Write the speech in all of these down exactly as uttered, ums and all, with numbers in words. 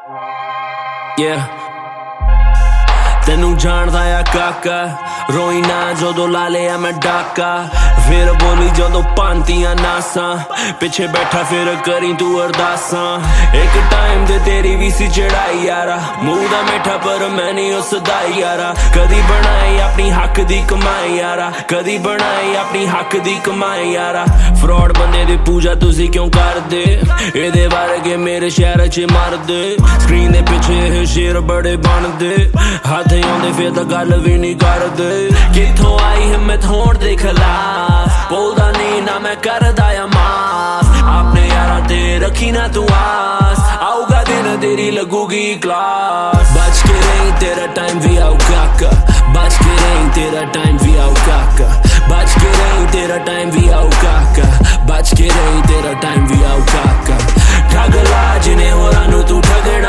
Yeah. ਤੈਨੂੰ ਜਾਣਦਾ ਆ ਕਾਕਾ ਰੋਈ ਨਾ ਜਦੋਂ ਲਾ ਲਿਆ ਮੈਂ ਡਾਕਾ ਫਿਰ ਬੋਲੀ ਜਦੋਂ ਪਾਂਤੀਆਂ ਨਾਸਾਂ ਪਿੱਛੇ ਬੈਠਾ ਫਿਰ ਕਰੀ ਤੂੰ ਅਰਦਾਸਾਂ ਇੱਕ ਟਾਈਮ ਦੇ ਤੇਰੀ ਵੀ ਸੀ ਚੜਾਈ ਯਾਰਾ ਮੂੰਹ ਦਾ ਮਿੱਠਾ ਪਰ ਮੈਂ ਨਹੀਂ ਉਸ ਦਾ ਯਾਰਾ ਕਦੀ ਬਣਾਈ ਆਪਣੀ ਹੱਕ ਦੀ ਕਮਾਈ ਯਾਰਾ ਕਦੀ ਬਣਾਈ ਆਪਣੀ ਹੱਕ ਦੀ ਕਮਾਈ ਯਾਰਾ ਫਰੋਡ ਬੰਦੇ ਦੀ ਪੂਜਾ ਤੁਸੀਂ ਕਿਉਂ ਕਰਦੇ ਇਹਦੇ ਵਰਗੇ ਮੇਰੇ ਸ਼ਹਿਰ 'ਚ ਮਰਦੇ ਸਕਰੀਨ ਦੇ ਪਿੱਛੇ ਇਹ ਸ਼ੇਰ ਬੜੇ ਬਣਦੇ ਹੱਥ ਆਉਂਦੇ ਫਿਰ ਤਾਂ ਗੱਲ ਵੀ ਨਹੀਂ ਕਰਦੇ ਕਿੱਥੋਂ ਆਈ ਹਿੰਮਤ ਹੋਣ ਦੇ ਖਿਲਾਫ ਬੋਲਦਾ ਨਹੀਂ ਨਾ ਮੈਂ ਕਰਦਾ ਆ ਮਾਫ ਆਪਣੇ ਯਾਰਾਂ ਤੇ ਰੱਖੀ ਨਾ ਤੂੰ ਆਸ ਆਊਗਾ ਦਿਨ ਤੇਰੀ ਲੱਗੂਗੀ ਕਲਾਸ ਬਚ ਕੇ ਰਹੀ ਤੇਰਾ ਟਾਈਮ ਵੀ ਆਊ ਕਾਕਾ ਬਚ ਕੇ ਰਹੀ ਤੇਰਾ ਟਾਈਮ ਵੀ ਆਊ ਕਾਕਾ ਬਚ ਕੇ ਰਹੀ ਤੇਰਾ ਟਾਈਮ ਵੀ ਆਊ ਕਾਕਾ ਬਚ ਕੇ ਰਹੀ ਤੇਰਾ ਟਾਈਮ ਵੀ ਆਊ ਕਾਕਾ ਠੱਗ ਲਾ ਜਿਨੇ ਹੋਰਾਂ ਨੂੰ ਤੂੰ ਠੱਗਣਾ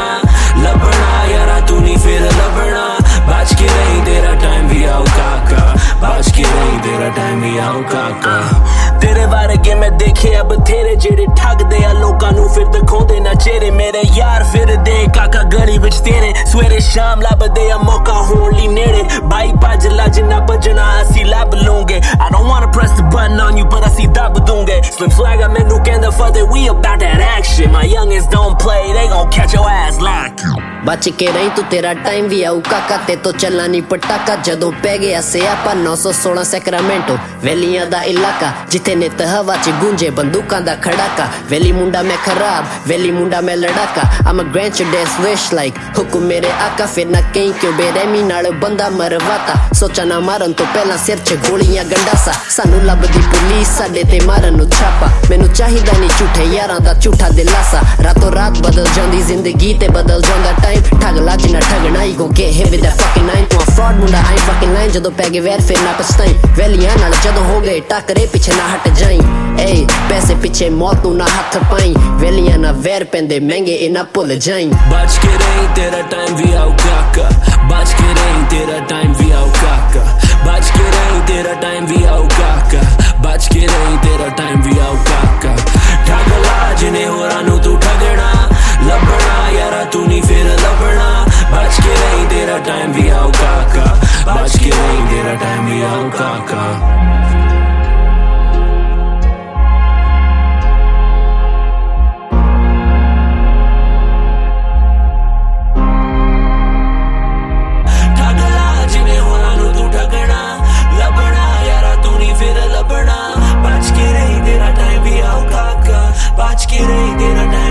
ਲੱਭਣਾ ਯਾਰਾ ਤੂੰ ਨਹੀਂ ਫਿਰ ਲੱਭਣਾ ਬਚ ਕੇ ਰਹੀ ਤੇਰਾ ਟਾਈਮ ਵੀ ਆਊ ਕਾਕਾ ਬਚ ਕੇ ਰਹੀ ਤੇਰਾ ਟਾਈਮ ਵੀ ਆਊ ਕਾਕਾ ਤੇਰੇ ਵਰਗੇ ਮੈਂ ਦੇਖੇ ਬਥੇਰੇ ਜਿਹੜੇ ਠੱਗਦੇ ਆ ਲੋਕਾਂ ਨੂੰ ਫਿਰ ਦਿਖਾਉਂਦੇ ਨਾ ਚਿਹਰੇ ਮੇਰੇ ਯਾਰ ਫਿਰਦੇ ਕਾਕਾ ਗਲੀ ਵਿੱਚ ਤੇਰੇ ਸਵੇਰੇ ਸ਼ਾਮ ਲੱਭਦੇ ਆ ਮੌਕਾ ਹੋਣ ਲਈ ਨੇੜੇ ਬਾਈ ਭੱਜ ਲਾ ਜਿੰਨਾ ਭੱਜਣਾ ਅਸੀਂ ਲੱਭ ਲੂੰਗੇ I don't wanna press the button on you but ਅਸੀਂ ਦੱਬ ਦੂੰਗੇ Slim Swagger ਮੈਨੂੰ ਕਹਿੰਦਾ ਫਦੇ we about that action my youngins don't play they gon' catch your ass like ਬਚ ਕੇ ਰਹੀ ਤੂੰ ਤੇਰਾ ਟਾਈਮ ਵੀ ਆਊ ਕਾਕਾ ਤੇ ਤੋਂ ਚੱਲਣਾ ਨੀ ਪਟਾਕਾ ਜਦੋਂ ਪੈ ਗਿਆ ਸਿਆਪਾ ਨੌ ਸੌ ਸੋਲਾਂ ਸੈਕਰਾਮੈਂਟੋ ਵੈਲੀਆਂ ਦਾ ਇਲਾਕਾ ਜਿੱਥੇ ਨਿਤ ਹਵਾ 'ਚ ਗੂੰਜੇ ਬੰਦੂਕਾਂ ਦਾ ਖੜਾਕਾ ਵੈਲੀ ਮੁੰਡਾ ਮੈਂ ਖਰਾਬ ਵੈਲੀ ਮੁੰਡਾ ਮੈਂ ਲੜਾਕਾ I'm a grant your dance wish like ਹੁਕਮ ਮੇਰੇ ਆਕਾ ਫਿਰ ਨਾ ਕਹੀਂ ਕਿਉਂ ਬੇਰਹਿਮੀ ਨਾਲ ਬੰਦਾ ਮਰਵਾਤਾ ਸੋਚਾ ਨਾ ਮਾਰਨ ਤੋਂ ਪਹਿਲਾਂ ਸਿਰ 'ਚ ਗੋਲੀਆਂ ਗੰਡਾਸਾ ਸਾਨੂੰ ਲੱਭਦੀ ਪੁਲਿਸ ਸਾਡੇ ਤੇ ਮਾਰਨ ਨੂੰ ਛਾਪਾ ਮੈਨੂੰ ਚਾਹੀਦਾ ਨਹੀਂ ਝੂਠੇ ਯਾਰਾਂ ਦਾ ਝੂਠਾ ਦਿਲਾਸਾ ਰਾਤੋਂ ਰਾਤ ਬਦਲ ਜਾਂਦੀ ਜ਼ਿੰਦਗੀ ਤੇ ਬਦਲ ਜਾਂਦਾ ਟਾਈਮ ਠੱਗ ਲਾ ਜਿੰਨਾ ਠੱਗਣਾ ਹੀ gon' get hit with that fucking nine ਤੂੰ ਫਰਾਡ ਮੁੰਡਾ I ain't fucking lying ਜਦੋਂ ਪੈ ਗਏ ਵੈਰ ਫਿਰ ਨਾ ਪਛਤਾਈ ਵੈਲੀਆਂ ਨਾਲ ਜਦੋਂ ਹੋ ਗਏ ਟੱਕਰੇ ਪਿੱਛੇ ਨਾ ਹਟ ਜਾਈ ਏ ਪੈਸੇ ਪਿੱਛੇ ਮੌਤ ਨੂੰ ਨਾ ਹੱਥ ਪਾਈ ਵੈਲੀਆਂ ਨਾ ਵੈਰ ਪੈਂਦੇ ਮਹਿੰਗੇ ਇਹ ਨਾ ਭੁੱਲ ਜਾਈ ਬਚ ਕੇ ਰਹੀ ਤੇਰਾ ਟਾਈਮ ਵੀ ਆਊ ਕਾਕਾ ਬਚ ਕੇ ਰਹੀ ਤੇਰਾ ਟਾਈਮ ਵੀ ਆਊ ਕਾਕਾ ਬਚ ਕੇ ਰਹੀ ਤੇਰਾ ਟਾਈਮ ਵੀ ਆਊ ਕਾਕਾ ਬਚ ਕੇ ਰਹੀ ਤੇਰਾ ਟਾਈਮ ਵੀ ਆਊ ਕਾਕਾ ਠੱਗ ਲਾ ਜਿਨੇ ਹੋਰਾਂ ਨੂੰ ਤੂੰ ਠੱਗਣਾ ਲੱਭਣਾ ਯਾਰਾ ਤੂੰ ਨਹੀਂ ਫਿਰ ਲੱਭਣਾ ਬਚ ਕੇ ਰਹੀ ਤੇਰਾ ਟਾਈਮ ਵੀ ਆਊ ਕਾਕਾ ਬਚ ਕੇ ਰਹੀ ਤੇਰਾ ਟਾਈਮ ਵੀ ਆਊ ਕਾਕਾ Bach ke rahi tera time